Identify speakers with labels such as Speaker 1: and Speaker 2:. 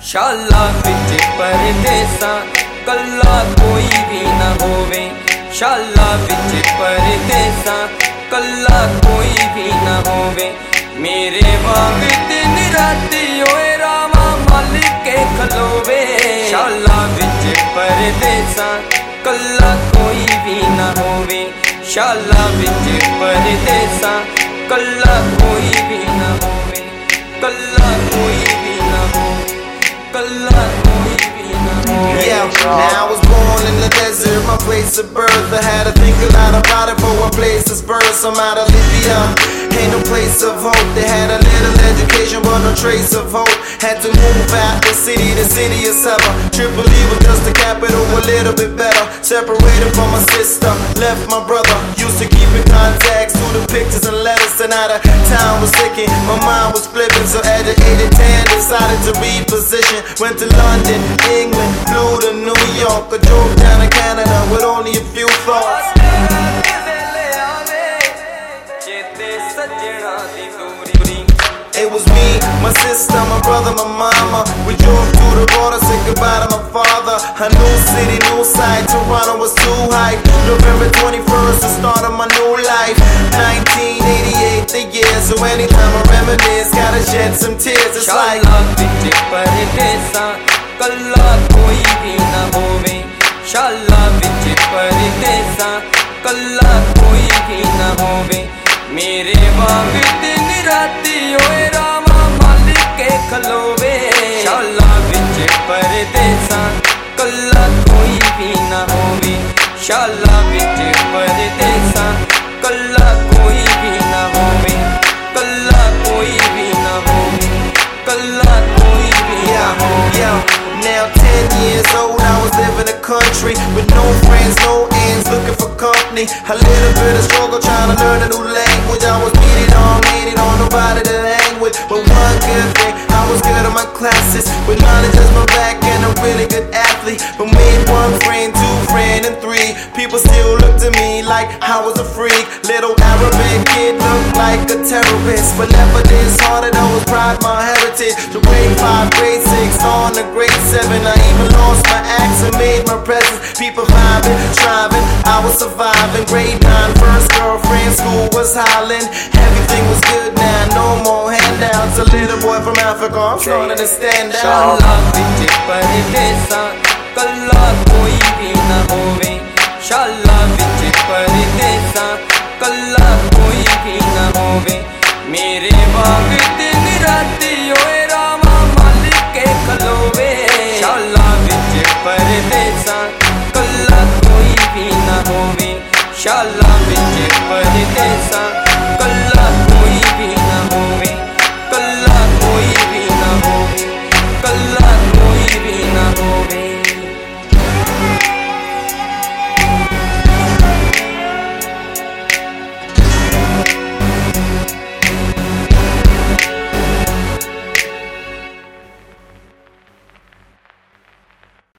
Speaker 1: शाला विच परदेसा कल्ला कोई भी ना होवे। शाला विच परदेसा कल्ला कोई भी ना होवे। मेरे वांग दिन राती ओए रामा मालिक के खलोवे। शाला विच परदेसा कल्ला कोई भी ना होवे। शाला विच परदेसा कल्ला कोई भी ना होवे। कल्ला कोई भी ना होवे। कल्ला कोई भी ना होवे।
Speaker 2: Yeah, now I was born in the desert, my place of birth. I had to think a lot about it for a place to birth. I'm out of Libya, ain't no place of hope. They had a little education but no trace of hope. Had to move out the city of Saba. Tripoli was just the capital, a little bit better. Separated from my sister, left my brother. Used to keep in contact through the pictures and letters. And out of town was sicking, my mind was flipping. So at the age of 10 decided to reposition. Went to London, England, flew to New York. I drove down to Canada with only a few thoughts. It was me, my sister, my brother, my mama. We drove through the border, said goodbye to my father. A new city, new sight, Toronto was too hype. November 21st, the start of my new life. 1988, the year, so anytime I reminisce, gotta shed some tears. It's like
Speaker 1: कल्ला कोई भी ना होवे। शाला विच परदेसा कल्ला कोई भी ना होवे। मेरे वांग दिन राती ओए रामा मालिक के खलोवे। शाला विच परदेसा कल्ला कोई भी ना होवे। शाला विच परदेसा कल्ला कोई भी ना होवे। कल्ला कोई भी ना होवे। कल्ला कोई भी ना होवे।
Speaker 2: Now 10 years old, I was living in the country with no friends, no ends, looking for company. A little bit of struggle trying to learn a new language. I was made it on, nobody to hang with. But one good thing, I was good at my classes, with knowledge as my back and a really good athlete. But made one friend, two friend, and three. People still looked at me like I was a freak. Little Arabic kid looked like a terrorist, but never disheartened, I was proud my heritage. To grade 5, grade 6, on to grade 7, I even lost my accent, made my presence. People vibing, striving, I was surviving. Grade 9, first girlfriend, school was hollering. Everything was good now, no more handouts. A little boy from Africa, I'm starting to stand out.
Speaker 1: शाला विच परदेसा कल्ला कोई भी ना होवे। शाला विच परदेसा कल्ला कोई भी ना होवे। मेरे वांग दिन राती ओए रामा मालिक के खलोवे। शाला विच परदेसा कल्ला कोई भी ना होवे। शाला